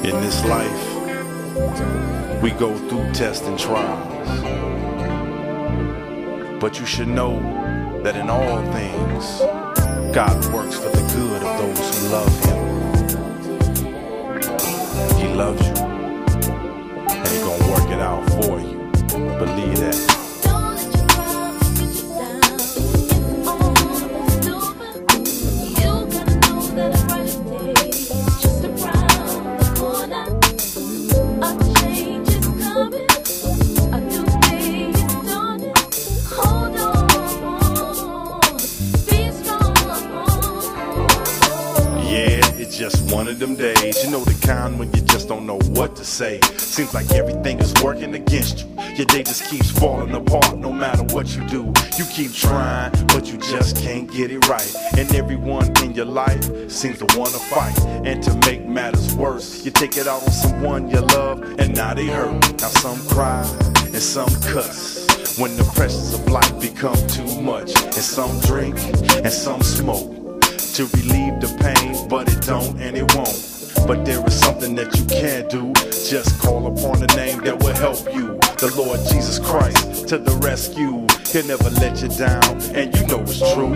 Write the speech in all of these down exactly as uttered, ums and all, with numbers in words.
In this life, we go through tests and trials. But you should know that in all things, God works for the good of those who love Him. He loves you, and He's gonna work it out for you. Believe that. Just one of them days, you know, the kind when you just don't know what to say. Seems like everything is working against you. Your day just keeps falling apart no matter what you do. You keep trying, but you just can't get it right. And everyone in your life seems to want to fight. And to make matters worse, you take it out on someone you love, and now they hurt. Now some cry and some cuss when the pressures of life become too much. And some drink and some smoke to relieve the pain, but it don't and it won't. But there is something that you can do. Just call upon the name that will help you. The Lord Jesus Christ to the rescue. He'll never let you down, and you know it's true.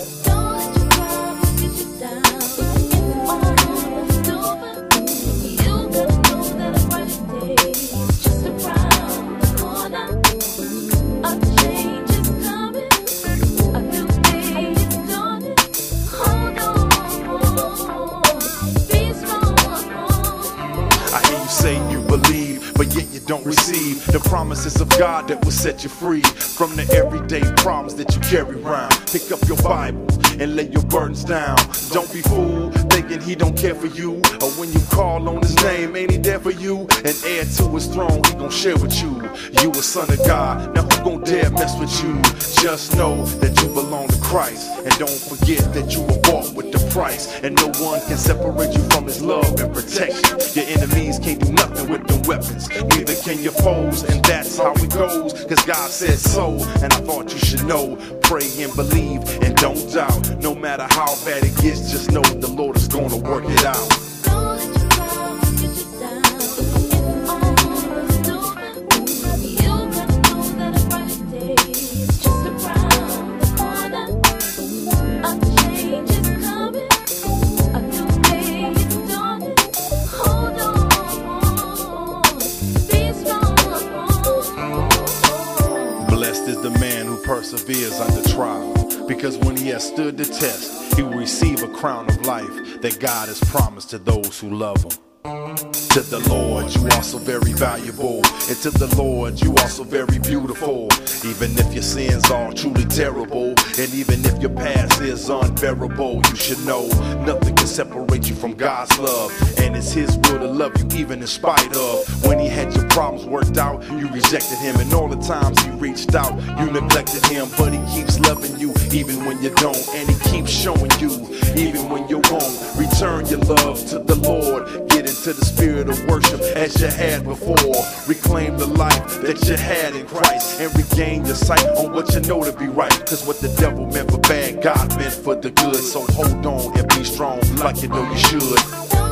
Say you believe, but yet you don't receive the promises of God that will set you free from the everyday problems that you carry around. Pick up your Bible and lay your burdens down. Don't be fooled thinking He don't care for you, or when you call on His name, ain't He there for you? An heir to His throne, He gon' share with you. You a son of God, now who gon' dare mess with you? Just know that you belong to Christ, and don't forget that you were bought with the price. And no one can separate you from His love and protection. Your enemies can't do nothing with them weapons, neither can your foes, and that's how it goes, cause God said so. And I thought you should know, pray and believe and don't doubt. No matter how bad it gets, just know the Lord is gonna work it out. Blessed is the man who perseveres under trial, because when he has stood the test, he will receive a crown of life that God has promised to those who love Him. To the Lord, you are so very valuable, and to the Lord, you are so very beautiful. Even if your sins are truly terrible, and even if your past is unbearable, you should know nothing can separate you from God's love, and it's His will to love you even in spite of. When He had your problems worked out, you rejected Him, and all the times He reached out, you neglected Him. But He keeps loving you even when you don't, and He keeps showing you even when you won't. Return your love to the Lord, get into the spirit of worship as you had before. Reclaim the life that you had in Christ, and regain your sight on what you know to be right. Cause what the devil meant for bad, God meant for the good. So hold on and be strong like you know you should.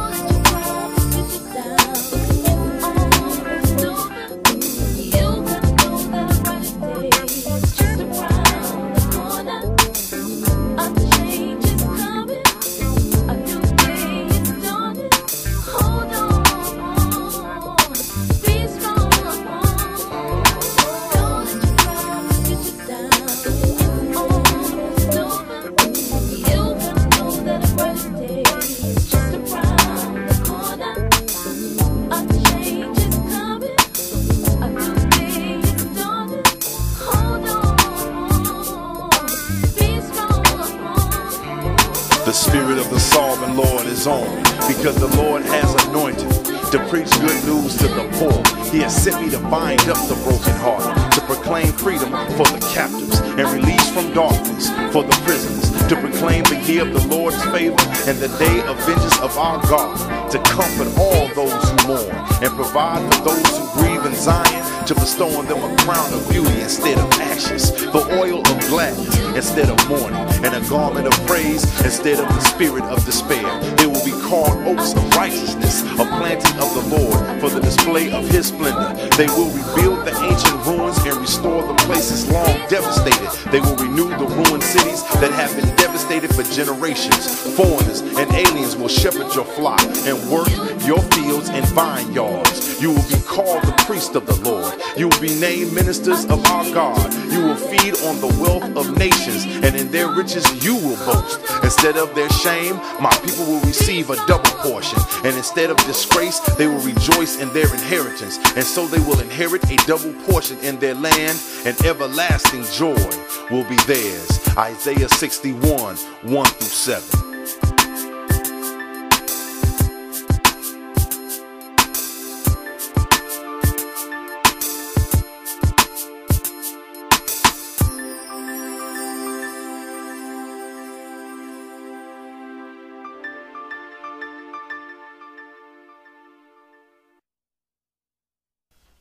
The Spirit of the Sovereign Lord is on me, because the Lord has anointed to preach good news to the poor. He has sent me to bind up the brokenhearted, to proclaim freedom for the captives and release from darkness for the prisoners, to proclaim the year of the Lord's favor and the day of vengeance of our God, to comfort all those who mourn and provide for those who grieve in Zion, to bestow on them a crown of beauty instead of ashes, the oil of gladness instead of mourning, and a garment of praise instead of the spirit of despair. They will be called oaks of righteousness, a planting of display of his splendor. They will rebuild the ancient ruins and restore the places long devastated. They will renew the ruined cities that have been devastated for generations. Foreigners and aliens will shepherd your flock and work your fields and vineyards. You will be called the priest of the Lord. You will be named ministers of our God. You will feed on the wealth of nations, and in their riches you will boast. Instead of their shame, my people will receive a double portion, and instead of disgrace, they will rejoice in their inheritance. And so they will inherit a double portion in their land, and everlasting joy will be theirs. Isaiah sixty-one, one through seven.